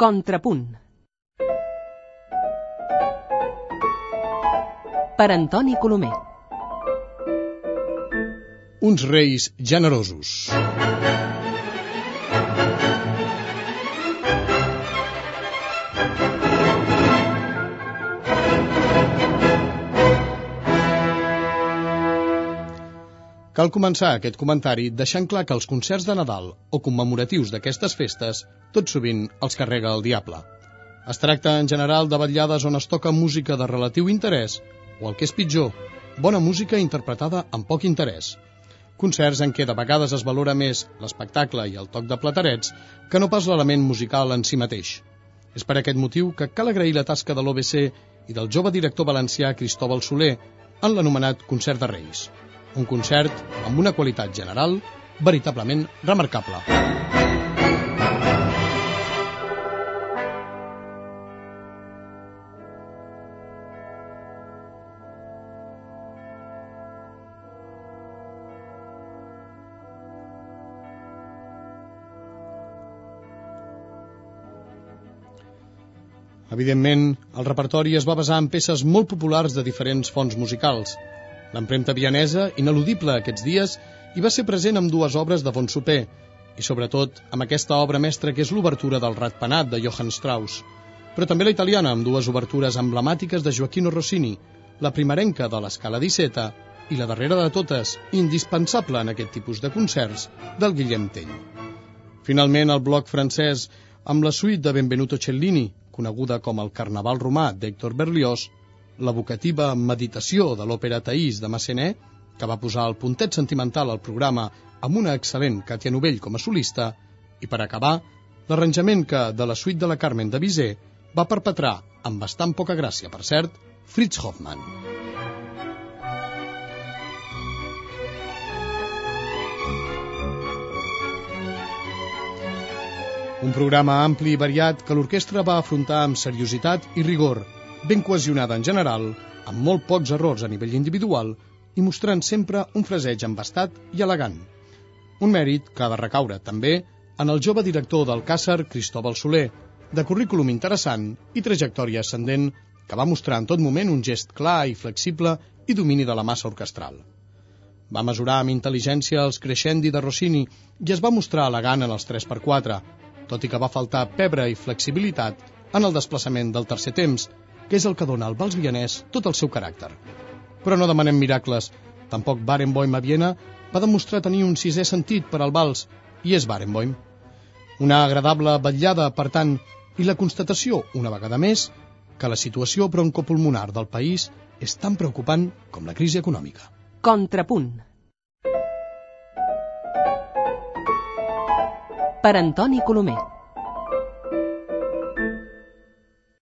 Contrapunt. Per Antoni Colomer. Uns reis generosos. Cal començar aquest comentari deixant clar que els concerts de Nadal o commemoratius d'aquestes festes tot sovint els carrega el diable. Es tracta en general de vetllades on es toca música de relatiu interès o, el que és pitjor, bona música interpretada amb poc interès. Concerts en què de vegades es valora més l'espectacle i el toc de platerets que no pas l'element musical en si mateix. És per aquest motiu que cal agrair la tasca de l'OBC i del jove director valencià Cristóbal Soler en l'anomenat Concert de Reis. Un concert amb una qualitat general veritablement remarcable. Evidentment, el repertori es va basar en peces molt populars de diferents fonts musicals. L'empremta vienesa, ineludible aquests dies, hi va ser present amb dues obres de Von Supé, i sobretot amb aquesta obra mestra que és l'obertura del Ratpenat de Johann Strauss, però també la italiana amb dues obertures emblemàtiques de Gioacchino Rossini, la primerenca de l'Escala d'Iceta i la darrera de totes, indispensable en aquest tipus de concerts, del Guillem Tell. Finalment, el bloc francès amb la suite de Benvenuto Cellini, coneguda com el Carnaval romà d'Hector Berlioz, l'evocativa Meditació de l'òpera Thaís de Massenet, que va posar el puntet sentimental al programa amb una excel·lent Katia Novell com a solista, i per acabar, l'arranjament que, de la suite de la Carmen de Bizet, va perpetrar, amb bastant poca gràcia, per cert, Fritz Hoffmann. Un programa ampli i variat que l'orquestra va afrontar amb seriositat i rigor, ben cohesionada en general, amb molt pocs errors a nivell individual i mostrant sempre un fraseig embastat i elegant. Un mèrit que ha de recaure també en el jove director del Càsser, Cristóbal Soler, de currículum interessant i trajectòria ascendent, que va mostrar en tot moment un gest clar i flexible i domini de la massa orquestral. Va mesurar amb intel·ligència els crescendi de Rossini i es va mostrar elegant en els 3x4, tot i que va faltar pebre i flexibilitat en el desplaçament del tercer temps, que és el que dona al vals vienès tot el seu caràcter. Però no demanem miracles. Tampoc Barenboim a Viena va demostrar tenir un sisè sentit per al vals, i és Barenboim. Una agradable vetllada, per tant, i la constatació, una vegada més, que la situació broncopulmonar del país és tan preocupant com la crisi econòmica. Contrapunt. Per Antoni Colomer.